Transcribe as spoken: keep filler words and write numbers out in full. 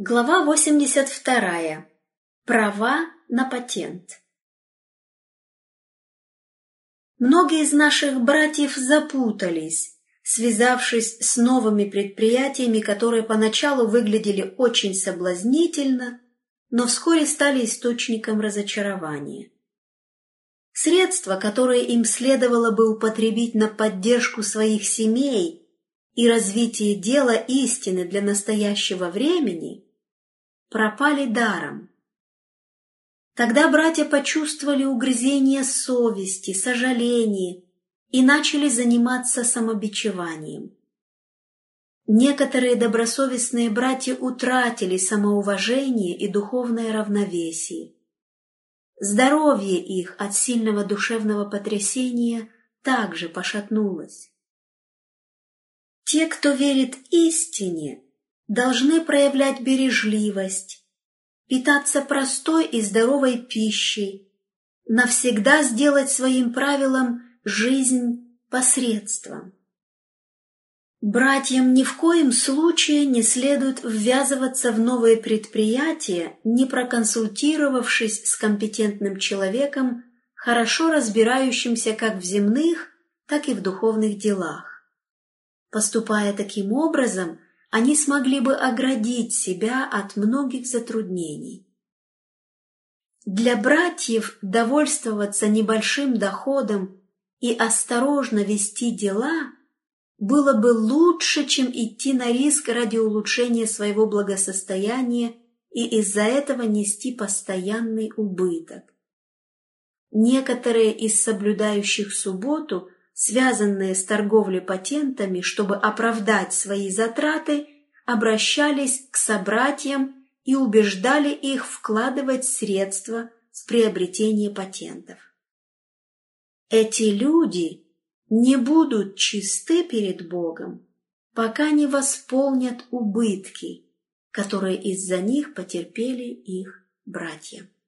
Глава восемьдесят вторая. Права на патент. Многие из наших братьев запутались, связавшись с новыми предприятиями, которые поначалу выглядели очень соблазнительно, но вскоре стали источником разочарования. Средства, которые им следовало бы употребить на поддержку своих семей и развитие дела истины для настоящего времени, пропали даром. Тогда братья почувствовали угрызение совести, сожаление и начали заниматься самобичеванием. Некоторые добросовестные братья утратили самоуважение и духовное равновесие. Здоровье их от сильного душевного потрясения также пошатнулось. Те, кто верит истине, должны проявлять бережливость, питаться простой и здоровой пищей, навсегда сделать своим правилом жизнь посредством. Братьям ни в коем случае не следует ввязываться в новые предприятия, не проконсультировавшись с компетентным человеком, хорошо разбирающимся как в земных, так и в духовных делах. Поступая таким образом, они смогли бы оградить себя от многих затруднений. Для братьев довольствоваться небольшим доходом и осторожно вести дела было бы лучше, чем идти на риск ради улучшения своего благосостояния и из-за этого нести постоянный убыток. Некоторые из соблюдающих субботу, связанные с торговлей патентами, чтобы оправдать свои затраты, обращались к собратьям и убеждали их вкладывать средства в приобретение патентов. Эти люди не будут чисты перед Богом, пока не восполнят убытки, которые из-за них потерпели их братья.